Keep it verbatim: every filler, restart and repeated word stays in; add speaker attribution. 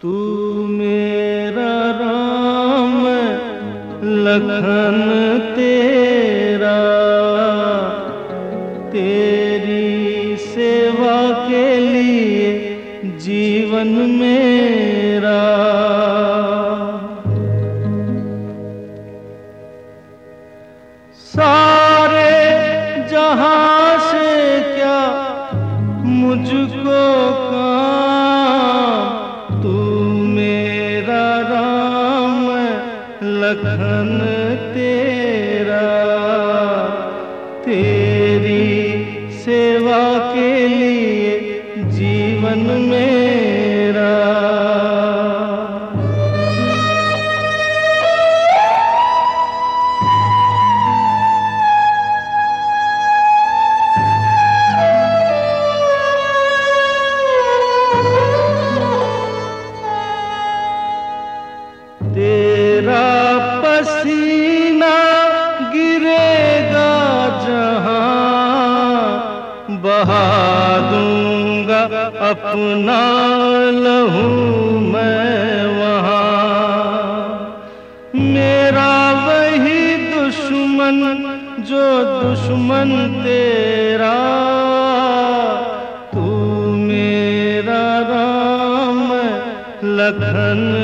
Speaker 1: तू मेरा राम लखन तेरा, तेरी सेवा के लिए जीवन मेरा। सारे जहां से क्या मुझको काम, तू मेरा राम लखन तेरा, तेरी सेवा के लिए जीवन मेरा। तेरा पसीना गिरेगा जहां, बहा दूंगा अपना लहू मैं वहां। मेरा वही दुश्मन जो दुश्मन तेरा, तू मेरा राम लखन